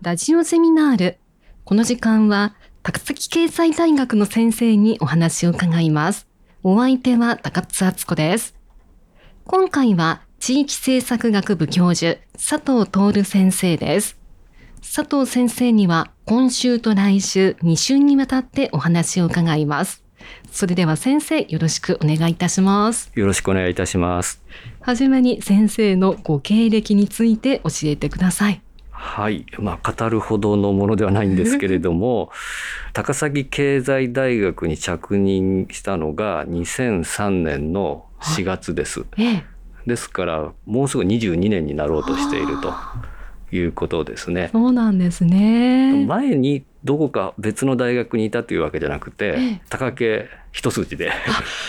ラジオセミナール。この時間は高崎経済大学の先生にお話を伺います。お相手は高津敦子です。今回は地域政策学部教授佐藤徹先生です。佐藤先生には今週と来週2週にわたってお話を伺います。それでは先生、よろしくお願いいたします。 よろしくお願いいたします。 はじめに先生のご経歴について教えてください。 はい、語るほどのものではないんですけれども高崎経済大学に着任したのが2003年の4月です、ですからもうすぐ22年になろうとしているということですね。 そうなんですね。 前にどこか別の大学にいたというわけじゃなくて、高家一筋で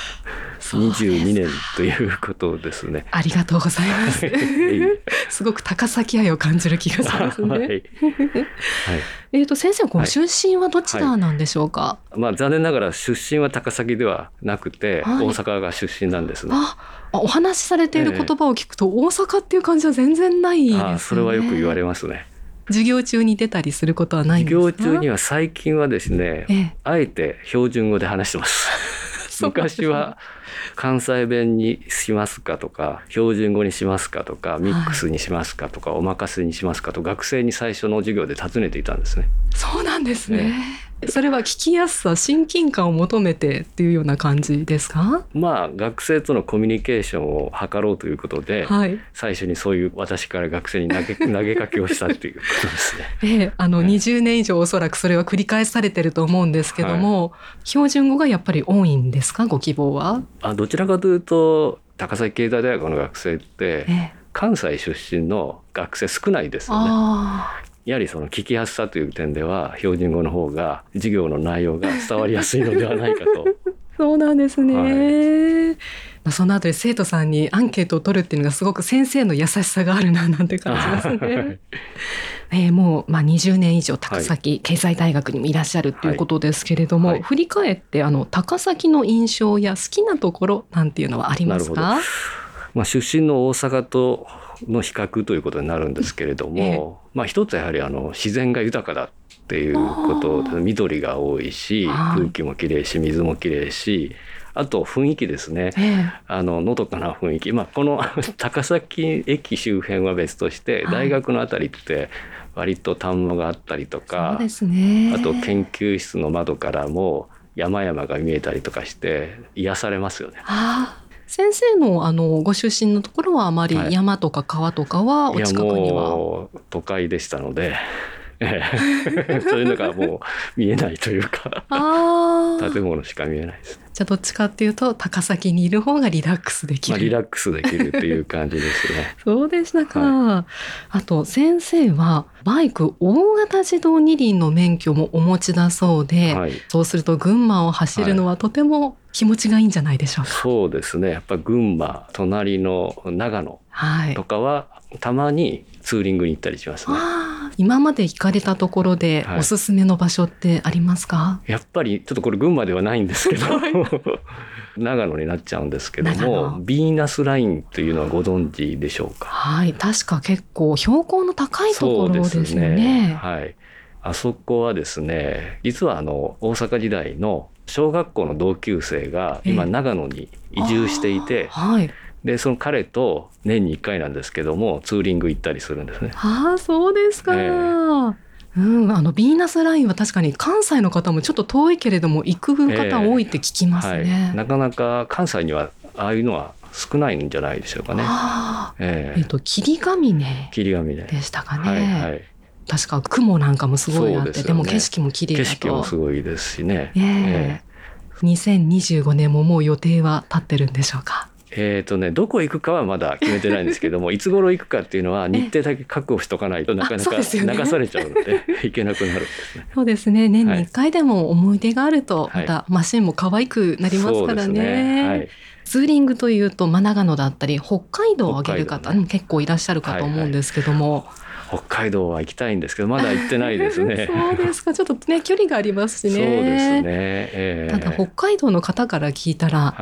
22年ということですね。 ありがとうございます。すごく高崎愛を感じる気がしますね。はい先生、ご出身はどちらなんでしょうか？ 残念ながら出身は高崎ではなくて、大阪が出身なんですね。 お話しされている言葉を聞くと、大阪っていう感じは全然ないですね。 それはよく言われますね。 授業中に出たりすることはないんですか？ 授業中には最近はですね、あえて標準語で話してます。昔は関西弁にしますかとか、標準語にしますかとか、ミックスにしますかとか、お任せにしますかと学生に最初の授業で尋ねていたんですね。 そうなんですね。それは聞きやすさ、親近感を求めてっていうような感じですか？ 学生とのコミュニケーションを図ろうということで、最初にそういう私から学生に投げかけをしたっていうことですね。 20年以上おそらくそれは繰り返されてると思うんですけども、標準語がやっぱり多いんですか？ご希望は。 どちらかというと高崎経済大学の学生って、関西出身の学生少ないですよね。やはりその聞きやすさという点では標準語の方が授業の内容が伝わりやすいのではないかと。 そうなんですね。その後で生徒さんにアンケートを取るっていうのがすごく先生の優しさがあるななんて感じますね。もう20年以上高崎経済大学にもいらっしゃるということですけれども、振り返って高崎の印象や好きなところなんていうのはありますか？ 出身の大阪との比較ということになるんですけれども、一つはやはり自然が豊かだっていうことで、緑が多いし、空気もきれいし、水もきれいし、あと雰囲気ですね。のどかな雰囲気。この高崎駅周辺は別として、大学のあたりって割と田んぼがあったりとか、あと研究室の窓からも山々が見えたりとかして癒されますよね。 先生のご出身のところはあまり山とか川とかはお近くには？ もう都会でしたので、そういうのがもう見えないというか建物しか見えないです。 じゃあどっちかっていうと高崎にいる方がリラックスできる、 リラックスできるっていう感じですね。 そうでしたか。あと先生はバイク大型自動二輪の免許もお持ちだそうで、そうすると群馬を走るのはとても気持ちがいいんじゃないでしょうか？ そうですね。やっぱ群馬、隣の長野とかはたまにツーリングに行ったりしますね。 今まで行かれたところでおすすめの場所ってありますか？ やっぱりちょっとこれ群馬ではないんですけど長野になっちゃうんですけども、ビーナスラインというのはご存知でしょうか？ 確か結構標高の高いところですよね。 あそこはですね、実は大阪時代の小学校の同級生が今長野に移住していて、でその彼と年に1回なんですけどもツーリング行ったりするんですね。 そうですか。ビーナスラインは確かに関西の方もちょっと遠いけれども行く方多いって聞きますね。 なかなか関西にはああいうのは少ないんじゃないでしょうかね。 霧ヶ峰でしたかね。確か雲なんかもすごいあって、でも景色も綺麗だと。 景色もすごいですしね。 2025年ももう予定は立ってるんでしょうか？ どこ行くかはまだ決めてないんですけどもいつ頃行くかっていうのは日程だけ確保しとかないとなかなか流されちゃうので行けなくなるんですね。 そうですね。年に1回でも思い出があるとまたマシンも可愛くなりますからね。ツーリングというと長野だったり北海道を挙げる方結構いらっしゃるかと思うんですけども、 北海道は行きたいんですけどまだ行ってないですね。 そうですか。ちょっとね距離がありますしね。 そうですね。 ただ北海道の方から聞いたら、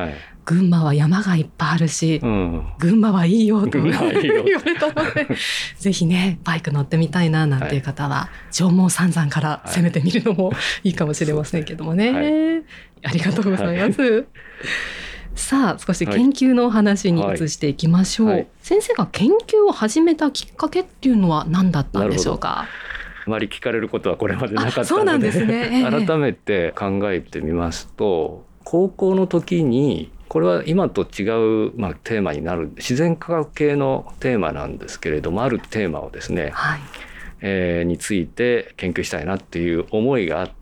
群馬は山がいっぱいあるし、群馬はいいよと言われたのでぜひねバイク乗ってみたいななんていう方は、上毛三山から攻めてみるのもいいかもしれませんけどもね、ありがとうございます、さあ少し研究のお話に移していきましょう、先生が研究を始めたきっかけっていうのは何だったんでしょうか。 あまり聞かれることはこれまでなかったので、 そうなんですね、 改めて考えてみますと、高校の時にこれは今と違う、テーマになる自然科学系のテーマなんですけれども、あるテーマをですね、について研究したいなっていう思いがあって、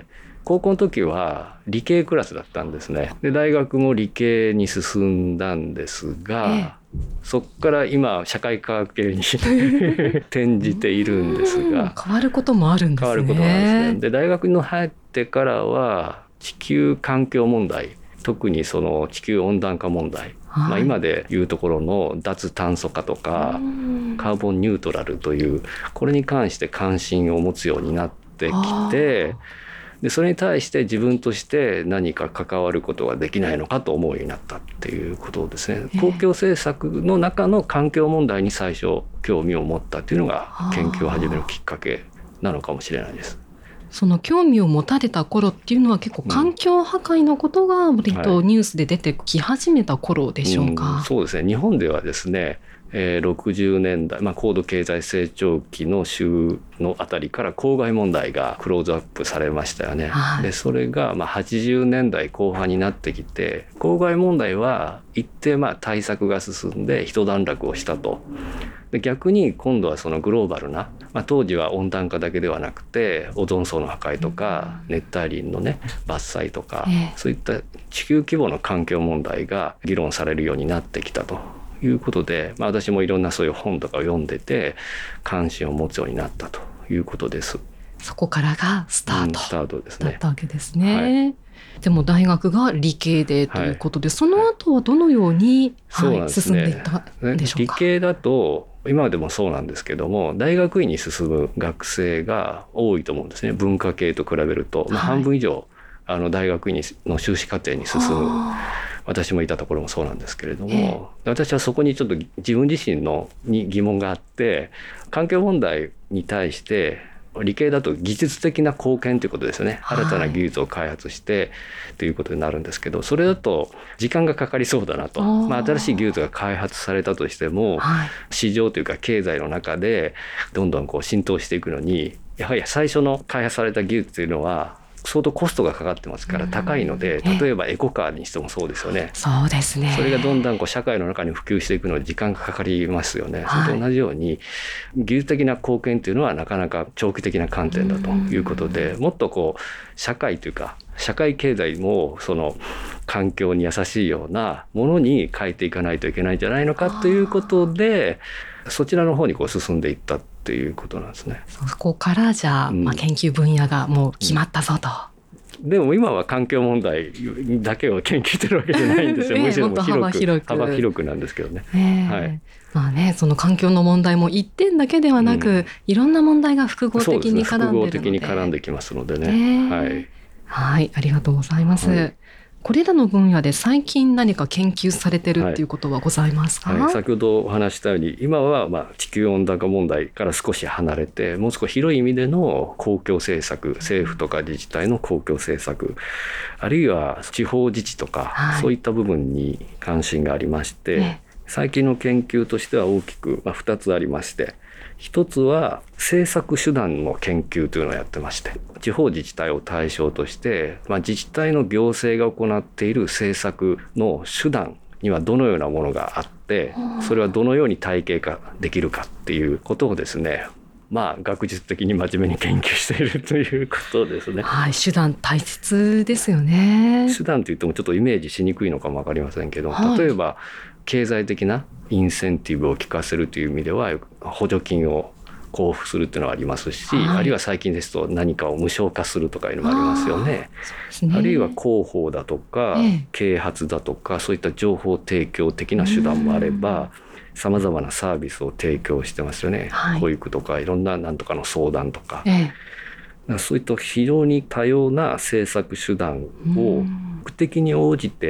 高校の時は理系クラスだったんですね。で大学も理系に進んだんですが、そこから今社会科学系に転じているんですが、 変わることもあるんですね。 変わることもあるんですね。で大学に入ってからは地球環境問題、特にその地球温暖化問題、今でいうところの脱炭素化とかカーボンニュートラルという、これに関して関心を持つようになってきて、でそれに対して自分として何か関わることができないのかと思うようになったっていうことですね。公共政策の中の環境問題に最初興味を持ったっていうのが研究を始めるきっかけなのかもしれないです。 その興味を持たれた頃っていうのは結構環境破壊のことが割とニュースで出てき始めた頃でしょうか。 そうですね。日本ではですね、60年代、高度経済成長期の週のあたりから公害問題がクローズアップされましたよね。でそれが80年代後半になってきて、公害問題は一定対策が進んで一段落をしたと。で逆に今度はそのグローバルな、当時は温暖化だけではなくてオゾン層の破壊とか熱帯林のね伐採とか、そういった地球規模の環境問題が議論されるようになってきたということで、私もいろんなそういう本とかを読んでて関心を持つようになったということです。 そこからがスタートですね。 だったわけですね。でも大学が理系でということで、その後はどのように、進んでいったんでしょうか。 理系だと今でもそうなんですけども、大学院に進む学生が多いと思うんですね。文化系と比べると、半分以上大学院の修士課程に進む、私もいたところもそうなんですけれども、私はそこにちょっと自分自身に疑問があって、環境問題に対して理系だと技術的な貢献ということですよね。新たな技術を開発してということになるんですけど、それだと時間がかかりそうだなと。新しい技術が開発されたとしても、市場というか経済の中でどんどん浸透していくのに、やはり最初の開発された技術というのは相当コストがかかってますから高いので、例えばエコカーにしてもそうですよね。 そうですね。 それがどんどん社会の中に普及していくのに時間がかかりますよね。それと同じように技術的な貢献というのはなかなか長期的な観点だということで、もっと社会というか社会経済もその環境に優しいようなものに変えていかないといけないんじゃないのかということで、そちらの方に進んでいったっていうことなんですね。 そこからじゃあ、研究分野がもう決まったぞと。 でも今は環境問題だけを研究してるわけじゃないんですよ。むしろ幅広くなんですけどね。 その環境の問題も一点だけではなく、いろんな問題が複合的に絡んでるので、 複合的に絡んできますのでね。 はい、ありがとうございます。これらの分野で最近何か研究されてるっていうことはございますか。 先ほどお話したように、今は地球温暖化問題から少し離れて、もう少し広い意味での公共政策、政府とか自治体の公共政策、あるいは地方自治とか、そういった部分に関心がありまして、最近の研究としては大きく2つありまして、一つは政策手段の研究というのをやってまして、地方自治体を対象として、自治体の行政が行っている政策の手段にはどのようなものがあって、それはどのように体系化できるかっていうことをですね、学術的に真面目に研究しているということですね。 手段大切ですよね。 手段といってもちょっとイメージしにくいのかも分かりませんけど、例えば経済的なインセンティブを効かせるという意味では補助金を交付するっていうのはありますし、あるいは最近ですと何かを無償化するとかいうのもありますよね。あるいは広報だとか、啓発だとか、そういった情報提供的な手段もあれば、さまざまなサービスを提供してますよね。保育とかいろんななんとかの相談とか、そういった非常に多様な政策手段を目的に応じて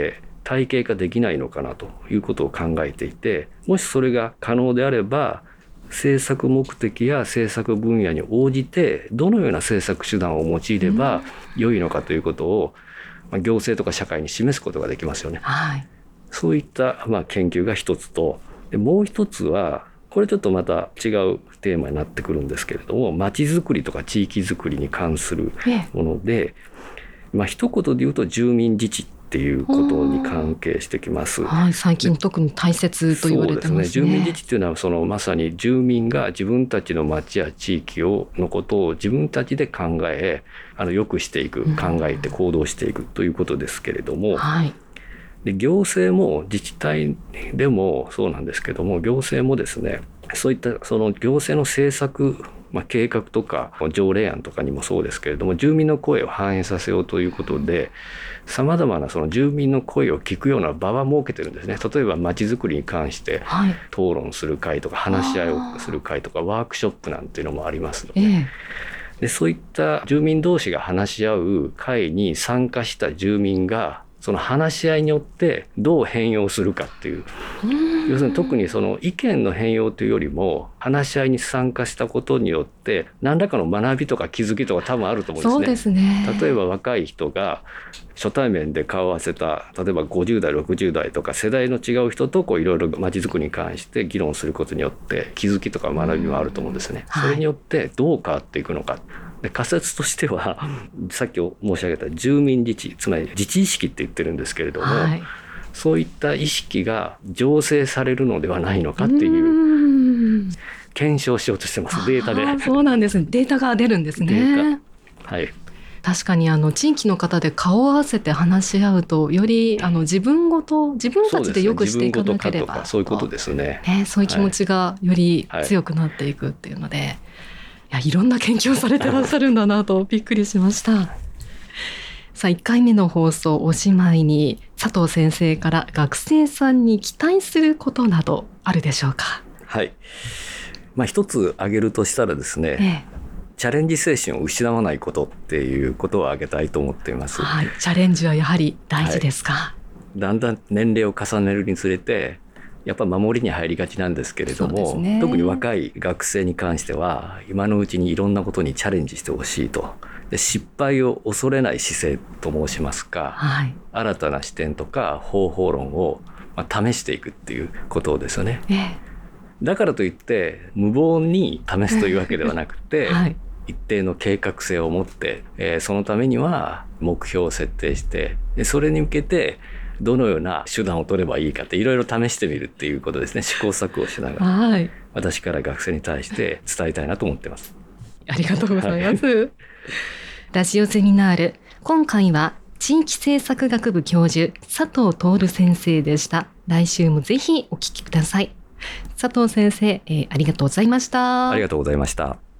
体系化できないのかなということを考えていて、もしそれが可能であれば政策目的や政策分野に応じてどのような政策手段を用いれば良いのかということを、行政とか社会に示すことができますよね。 はい、 そういった研究が一つと、でもう一つはこれちょっとまた違うテーマになってくるんですけれども、町づくりとか地域づくりに関するもので、一言で言うと住民自治っていうことに関係してきます。 はい、最近特に大切と言われてますね。 そうですね。住民自治っていうのはまさに住民が自分たちの町や地域のことを自分たちで考え、良くしていく、考えて行動していくということですけれども、 はい、 で行政も自治体でもそうなんですけども、行政もですね、そういったその行政の政策、計画とか条例案とかにもそうですけれども、住民の声を反映させようということで、さまざまなその住民の声を聞くような場は設けてるんですね。例えばまちづくりに関して討論する会とか話し合いをする会とかワークショップなんていうのもありますので、でそういった住民同士が話し合う会に参加した住民がその話し合いによってどう変容するかっていう、要するに特にその意見の変容というよりも話し合いに参加したことによって何らかの学びとか気づきとか多分あると思うんですね。例えば若い人が初対面で顔を合わせた、例えば50代60代とか世代の違う人といろいろまちづくりに関して議論することによって気づきとか学びもあると思うんですね。それによってどう変わっていくのか。で仮説としてはさっき申し上げた住民自治、つまり自治意識って言ってるんですけれども、そういった意識が醸成されるのではないのかっていう検証しようとしてます。データで。 そうなんですね。データが出るんですね。 はい、 確かに地域の方で顔を合わせて話し合うとより自分たちでよくしていかなければ、 そういうことですね。 そういう気持ちがより強くなっていくっていうので、いろんな研究をされてらっしゃるんだなとびっくりしました。さあ1回目の放送おしまいに佐藤先生から学生さんに期待することなどあるでしょうか。 はい、一つ挙げるとしたらですね、チャレンジ精神を失わないことっていうことを挙げたいと思っています。 チャレンジはやはり大事ですか。 だんだん年齢を重ねるにつれてやっぱ守りに入りがちなんですけれども、特に若い学生に関しては今のうちにいろんなことにチャレンジしてほしいと。で失敗を恐れない姿勢と申しますか、新たな視点とか方法論を試していくっていうことですよね。だからといって無謀に試すというわけではなくて、一定の計画性を持って、そのためには目標を設定して、でそれに向けてどのような手段を取ればいいかっていろいろ試してみるっていうことですね。試行錯誤しながら、私から学生に対して伝えたいなと思ってます。 ありがとうございます。ラジオセミナール、今回は地域政策学部教授佐藤徹先生でした。来週もぜひお聞きください。佐藤先生、ありがとうございました。 ありがとうございました。